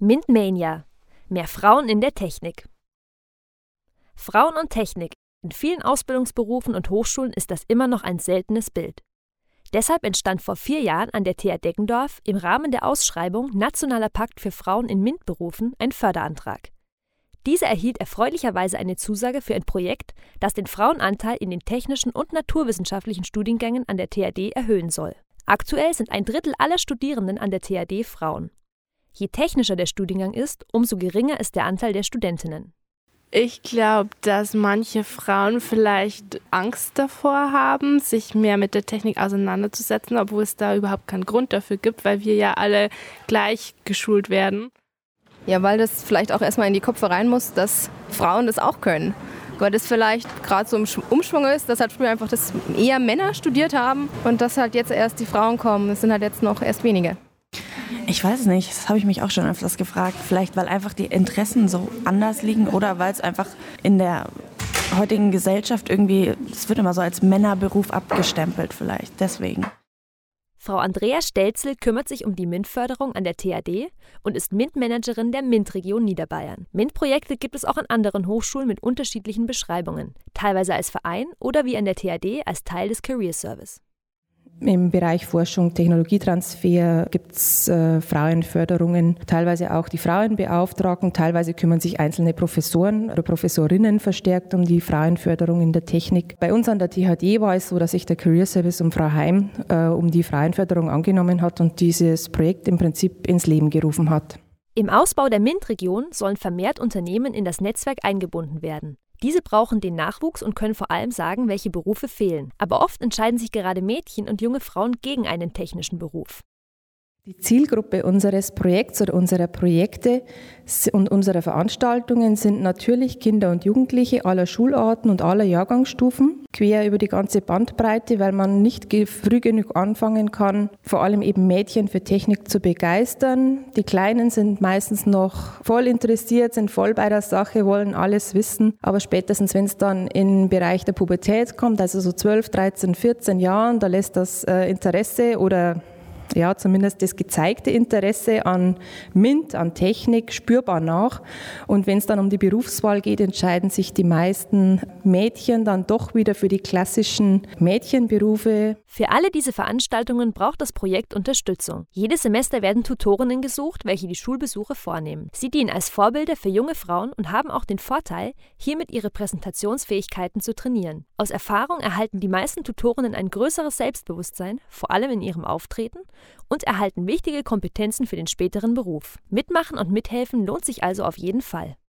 MINT-Mania – mehr Frauen in der Technik. Frauen und Technik. In vielen Ausbildungsberufen und Hochschulen ist das immer noch ein seltenes Bild. Deshalb entstand vor 4 Jahren an der TH Deggendorf im Rahmen der Ausschreibung Nationaler Pakt für Frauen in MINT-Berufen ein Förderantrag. Diese erhielt erfreulicherweise eine Zusage für ein Projekt, das den Frauenanteil in den technischen und naturwissenschaftlichen Studiengängen an der THD erhöhen soll. Aktuell sind 1/3 aller Studierenden an der THD Frauen. Je technischer der Studiengang ist, umso geringer ist der Anteil der Studentinnen. Ich glaube, dass manche Frauen vielleicht Angst davor haben, sich mehr mit der Technik auseinanderzusetzen, obwohl es da überhaupt keinen Grund dafür gibt, weil wir ja alle gleich geschult werden. Ja, weil das vielleicht auch erstmal in die Köpfe rein muss, dass Frauen das auch können. Weil das vielleicht gerade so im Umschwung ist, dass halt früher einfach das eher Männer studiert haben und dass halt jetzt erst die Frauen kommen. Es sind halt jetzt noch erst wenige. Ich weiß es nicht, das habe ich mich auch schon öfters gefragt. Vielleicht, weil einfach die Interessen so anders liegen oder weil es einfach in der heutigen Gesellschaft irgendwie, es wird immer so als Männerberuf abgestempelt vielleicht, deswegen. Frau Andrea Stelzel kümmert sich um die MINT-Förderung an der THD und ist MINT-Managerin der MINT-Region Niederbayern. MINT-Projekte gibt es auch an anderen Hochschulen mit unterschiedlichen Beschreibungen, teilweise als Verein oder wie an der THD als Teil des Career Service. Im Bereich Forschung, Technologietransfer gibt es Frauenförderungen, teilweise auch die Frauenbeauftragten, teilweise kümmern sich einzelne Professoren oder Professorinnen verstärkt um die Frauenförderung in der Technik. Bei uns an der THD war es so, dass sich der Career Service um Frau Heim um die Frauenförderung angenommen hat und dieses Projekt im Prinzip ins Leben gerufen hat. Im Ausbau der MINT-Region sollen vermehrt Unternehmen in das Netzwerk eingebunden werden. Diese brauchen den Nachwuchs und können vor allem sagen, welche Berufe fehlen. Aber oft entscheiden sich gerade Mädchen und junge Frauen gegen einen technischen Beruf. Die Zielgruppe unseres Projekts oder unserer Projekte und unserer Veranstaltungen sind natürlich Kinder und Jugendliche aller Schularten und aller Jahrgangsstufen, quer über die ganze Bandbreite, weil man nicht früh genug anfangen kann, vor allem eben Mädchen für Technik zu begeistern. Die Kleinen sind meistens noch voll interessiert, sind voll bei der Sache, wollen alles wissen, aber spätestens, wenn es dann im Bereich der Pubertät kommt, also so 12, 13, 14 Jahren, da lässt das Interesse oder ja, zumindest das gezeigte Interesse an MINT, an Technik spürbar nach. Und wenn es dann um die Berufswahl geht, entscheiden sich die meisten Mädchen dann doch wieder für die klassischen Mädchenberufe. Für alle diese Veranstaltungen braucht das Projekt Unterstützung. Jedes Semester werden Tutorinnen gesucht, welche die Schulbesuche vornehmen. Sie dienen als Vorbilder für junge Frauen und haben auch den Vorteil, hiermit ihre Präsentationsfähigkeiten zu trainieren. Aus Erfahrung erhalten die meisten Tutorinnen ein größeres Selbstbewusstsein, vor allem in ihrem Auftreten, und erhalten wichtige Kompetenzen für den späteren Beruf. Mitmachen und mithelfen lohnt sich also auf jeden Fall.